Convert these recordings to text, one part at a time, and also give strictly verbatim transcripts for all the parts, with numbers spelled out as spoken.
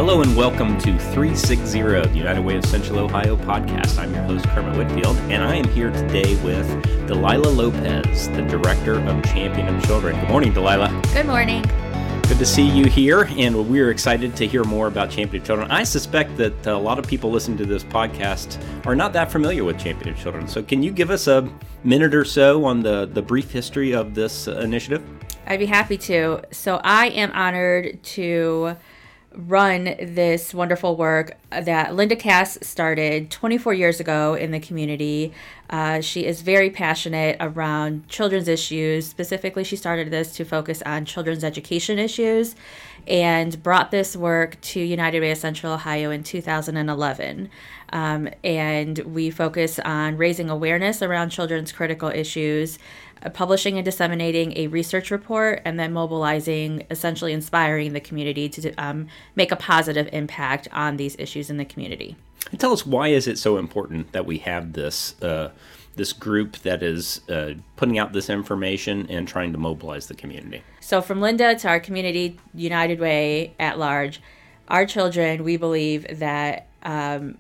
Hello and welcome to three sixty, the United Way of Central Ohio podcast. I'm your host, Kermit Whitfield, and I am here today with Delilah Lopez, the Director of Champion of Children. Good morning, Delilah. Good morning. Good to see you here, and we're excited to hear more about Champion of Children. I suspect that a lot of people listening to this podcast are not that familiar with Champion of Children. So can you give us a minute or so on the, the brief history of this uh, initiative? I'd be happy to. So I am honored to run this wonderful work that Linda Cass started twenty-four years ago in the community. Uh, she is very passionate around children's issues. Specifically, she started this to focus on children's education issues and brought this work to United Way of Central Ohio in two thousand eleven. Um, and we focus on raising awareness around children's critical issues, uh, publishing and disseminating a research report, and then mobilizing, essentially inspiring the community to um, make a positive impact on these issues in the community. And tell us, why is it so important that we have this uh, this group that is uh, putting out this information and trying to mobilize the community? So from Linda to our community, United Way at large, our children, we believe that um,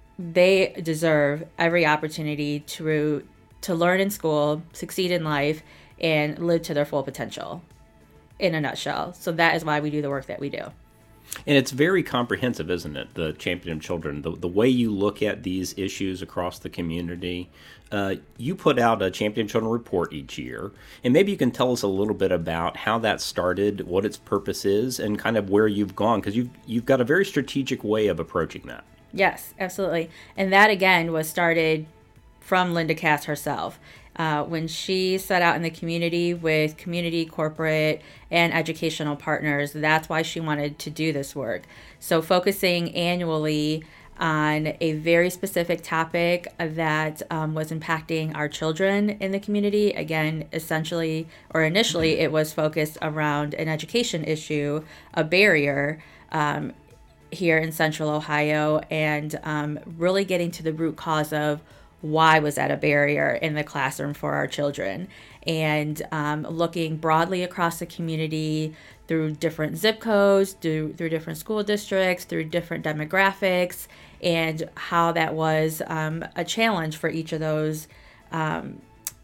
they deserve every opportunity to to learn in school, succeed in life, and live to their full potential, in a nutshell. So that is why we do the work that we do. And it's very comprehensive, isn't it, the Champion of Children? The, the way you look at these issues across the community. Uh, you put out a Champion of Children report each year, and maybe you can tell us a little bit about how that started, what its purpose is, and kind of where you've gone, because you've, you've got a very strategic way of approaching that. Yes, absolutely. And that, again, was started from Linda Cass herself. Uh, when she set out in the community with community, corporate, and educational partners, that's why she wanted to do this work. So focusing annually on a very specific topic that um, was impacting our children in the community. Again, essentially, or initially, it was focused around an education issue, a barrier, um, here in Central Ohio, and um, really getting to the root cause of why was that a barrier in the classroom for our children, and um, looking broadly across the community through different zip codes, through, through different school districts, through different demographics, and how that was um, a challenge for each of those um,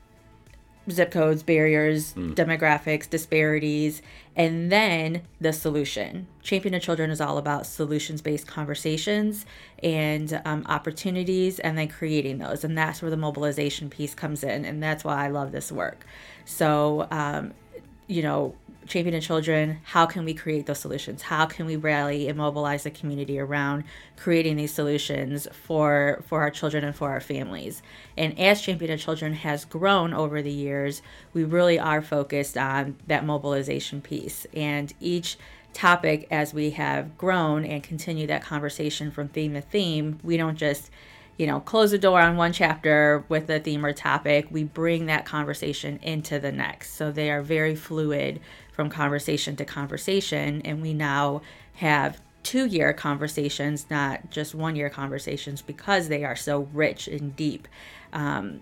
zip codes, barriers, mm. demographics, disparities, and then the solution. Champion of Children is all about solutions-based conversations and um, opportunities, and then creating those. And that's where the mobilization piece comes in, and that's why I love this work. So, um, you know, Champion of Children, how can we create those solutions? How can we rally and mobilize the community around creating these solutions for for our children and for our families? And as Champion of Children has grown over the years, we really are focused on that mobilization piece. And each topic, as we have grown and continue that conversation from theme to theme, we don't just, you know, close the door on one chapter with a theme or topic. We bring that conversation into the next. So they are very fluid from conversation to conversation. And we now have two-year conversations, not just one-year conversations, because they are so rich and deep. Um,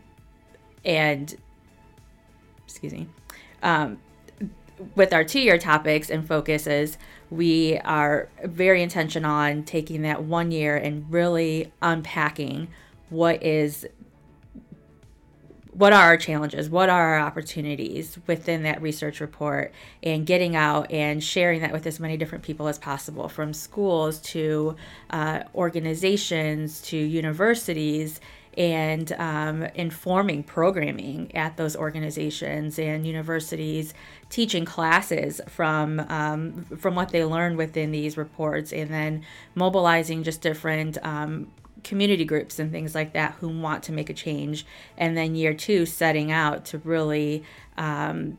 and, excuse me, um, with our two-year topics and focuses, we are very intentional on taking that one year and really unpacking what is, what are our challenges, what are our opportunities within that research report, and getting out and sharing that with as many different people as possible, from schools to uh, organizations to universities, and um, informing programming at those organizations and universities, teaching classes from um, from what they learned within these reports, and then mobilizing just different um, community groups and things like that who want to make a change. And then year two, setting out to really um,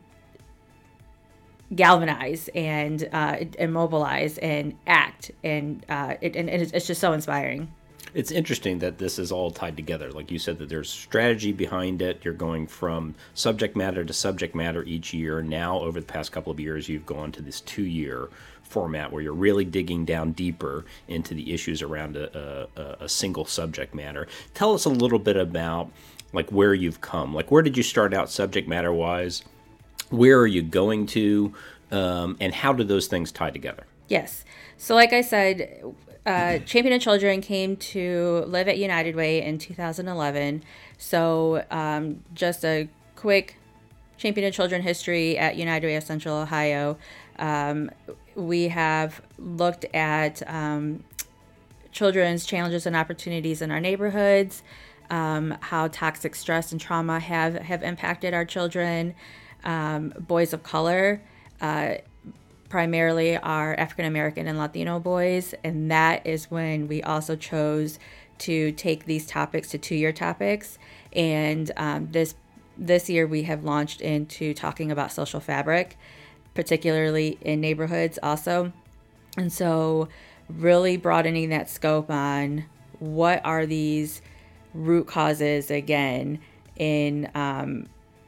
galvanize and uh, and mobilize and act, and uh, it, and it's just so inspiring. It's interesting that this is all tied together. Like you said, that there's strategy behind it. You're going from subject matter to subject matter each year. Now, over the past couple of years, you've gone to this two-year format where you're really digging down deeper into the issues around a, a, a single subject matter. Tell us a little bit about like where you've come. Like, where did you start out subject matter-wise? Where are you going to? Um, and how do those things tie together? Yes. So like I said, uh, Champion of Children came to live at United Way in two thousand eleven. So um, just a quick Champion of Children history at United Way of Central Ohio. Um, we have looked at um, children's challenges and opportunities in our neighborhoods, um, how toxic stress and trauma have, have impacted our children, um, boys of color, uh, primarily our African American and Latino boys, and that is when we also chose to take these topics to two-year topics. And um, this this year we have launched into talking about social fabric, particularly in neighborhoods also. And so really broadening that scope on what are these root causes, again, in um,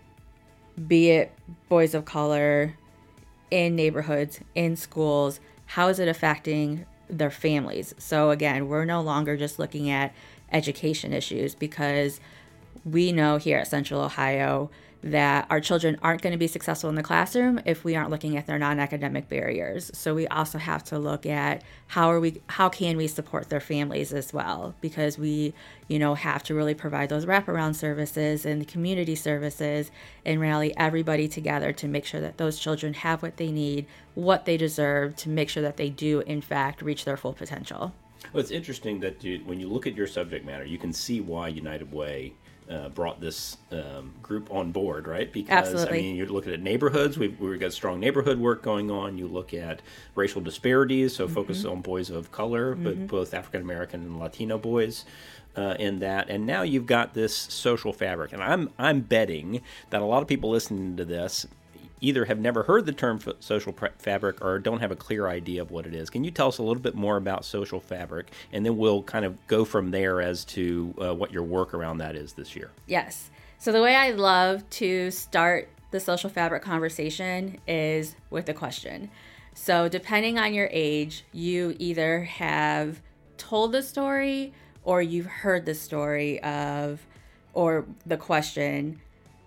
be it boys of color, in neighborhoods, in schools, how is it affecting their families? So again, we're no longer just looking at education issues, because we know here at Central Ohio that our children aren't going to be successful in the classroom if we aren't looking at their non-academic barriers. So we also have to look at how are we, how can we support their families as well, because we, you know, have to really provide those wraparound services and the community services and rally everybody together to make sure that those children have what they need, what they deserve, to make sure that they do in fact reach their full potential. Well, it's interesting that you, when you look at your subject matter, you can see why United Way Uh, brought this um, group on board, right? Because, Absolutely. I mean, you're looking at neighborhoods. We've, we've got strong neighborhood work going on. You look at racial disparities, so mm-hmm. focus on boys of color, mm-hmm. but both African-American and Latino boys uh, in that. And now you've got this social fabric. And I'm, I'm betting that a lot of people listening to this either have never heard the term f- social pra- fabric or don't have a clear idea of what it is. Can you tell us a little bit more about social fabric, and then we'll kind of go from there as to uh, what your work around that is this year? Yes. So the way I love to start the social fabric conversation is with a question. So depending on your age, you either have told the story or you've heard the story of, or the question,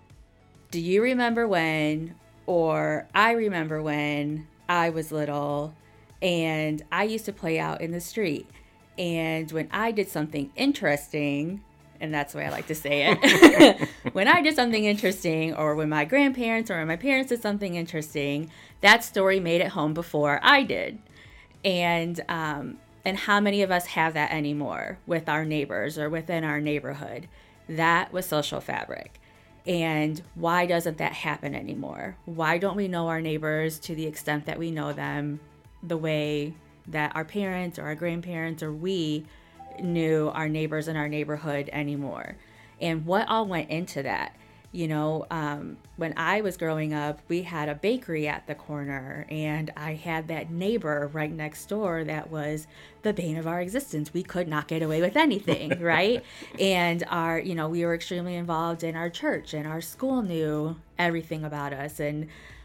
do you remember when, or I remember when I was little and I used to play out in the street. And when I did something interesting, and that's the way I like to say it, when I did something interesting, or when my grandparents or when my parents did something interesting, that story made it home before I did. And um, and how many of us have that anymore with our neighbors or within our neighborhood? That was social fabric. And why doesn't that happen anymore? Why don't we know our neighbors to the extent that we know them the way that our parents or our grandparents or we knew our neighbors in our neighborhood anymore? And what all went into that? You know, um, when I was growing up, we had a bakery at the corner, and I had that neighbor right next door that was the bane of our existence. We could not get away with anything, right? And our, you know, we were extremely involved in our church, and our school knew everything about us, and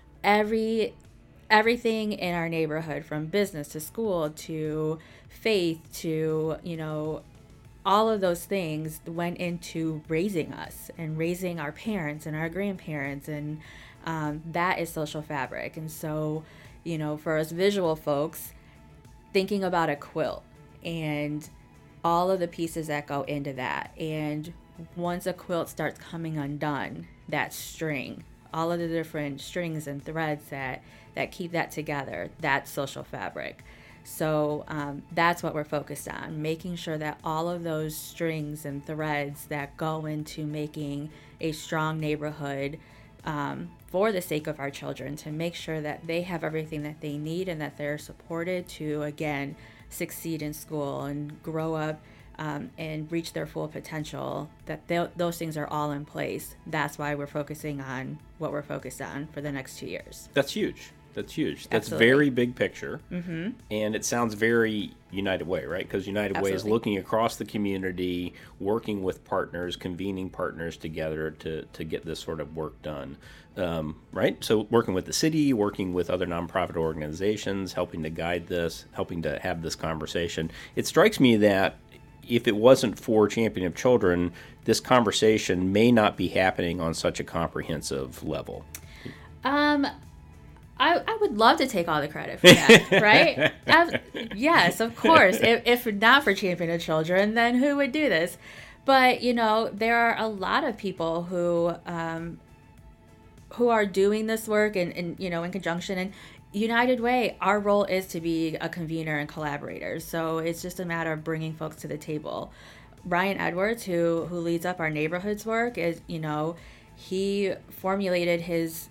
every everything in our neighborhood, from business to school to faith to, you know, all of those things went into raising us and raising our parents and our grandparents, and um, that is social fabric. And so, you know, for us visual folks, thinking about a quilt and all of the pieces that go into that, and once a quilt starts coming undone, that string, all of the different strings and threads that, that keep that together, that's social fabric. So um, that's what we're focused on, making sure that all of those strings and threads that go into making a strong neighborhood um, for the sake of our children, to make sure that they have everything that they need and that they're supported to, again, succeed in school and grow up um, and reach their full potential, that those things are all in place. That's why we're focusing on what we're focused on for the next two years. That's huge. That's huge. That's Absolutely. Very big picture. Mm-hmm. And it sounds very United Way, right? Because United Absolutely. Way is looking across the community, working with partners, convening partners together to, to get this sort of work done, um, right? So working with the city, working with other nonprofit organizations, helping to guide this, helping to have this conversation. It strikes me that if it wasn't for Champion of Children, this conversation may not be happening on such a comprehensive level. Um. I, I would love to take all the credit for that, right? I've, yes, of course. If, if not for Champion of Children, then who would do this? But, you know, there are a lot of people who um, who are doing this work and, and, you know, in conjunction. And United Way, our role is to be a convener and collaborator. So it's just a matter of bringing folks to the table. Ryan Edwards, who, who leads up our neighborhoods work, is, you know, he formulated his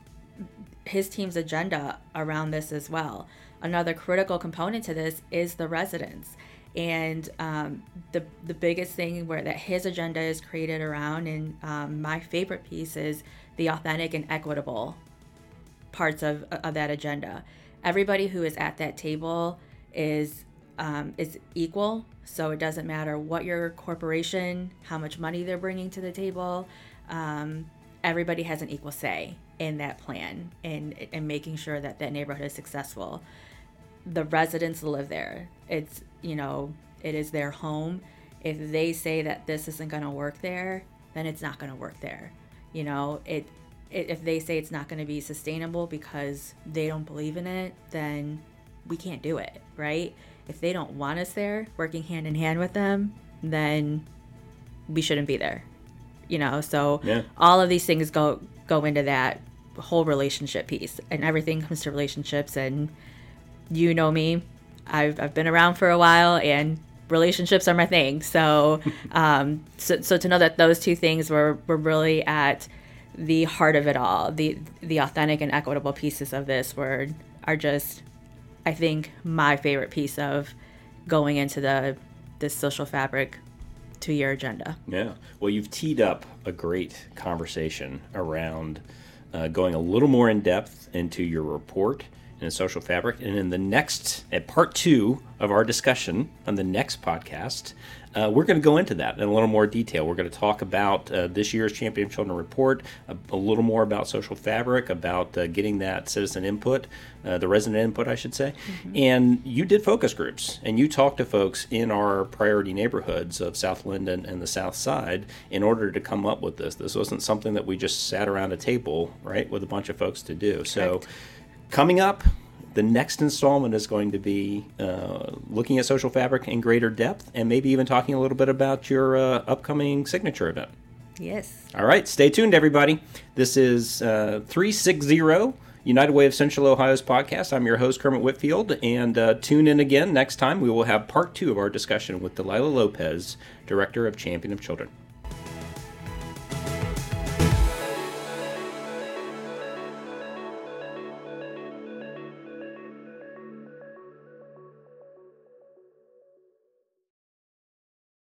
his team's agenda around this as well. Another critical component to this is the residents. And um, the the biggest thing where that his agenda is created around, and um, my favorite piece is the authentic and equitable parts of, of that agenda. Everybody who is at that table is um, is equal, so it doesn't matter what your corporation, how much money they're bringing to the table. Um, everybody has an equal say in that plan and, and making sure that that neighborhood is successful. The residents live there. It's, you know, it is their home. If they say that this isn't going to work there, then it's not going to work there. You know, it, it if they say it's not going to be sustainable because they don't believe in it, then we can't do it, right? If they don't want us there working hand in hand with them, then we shouldn't be there. You know, so yeah. all of these things go go into that whole relationship piece, and everything comes to relationships. And you know me, I've I've been around for a while, and relationships are my thing. So, um, so so to know that those two things were were really at the heart of it all, the the authentic and equitable pieces of this were are just, I think, my favorite piece of going into the this social fabric two-year agenda. Yeah. Well, you've teed up a great conversation around uh, going a little more in depth into your report and social fabric. And in the next, at part two of our discussion on the next podcast, uh, we're going to go into that in a little more detail. We're going to talk about uh, this year's Champion of Children report, a, a little more about social fabric, about uh, getting that citizen input, uh, the resident input, I should say. Mm-hmm. And you did focus groups, and you talked to folks in our priority neighborhoods of South Linden and the South Side in order to come up with this. This wasn't something that we just sat around a table, right, with a bunch of folks to do. Correct. So coming up, the next installment is going to be uh, looking at social fabric in greater depth, and maybe even talking a little bit about your uh, upcoming signature event. Yes. All right. Stay tuned, everybody. This is uh, three sixty United Way of Central Ohio's podcast. I'm your host, Kermit Whitfield, and uh, tune in again next time. We will have part two of our discussion with Delilah Lopez, Director of Champion of Children.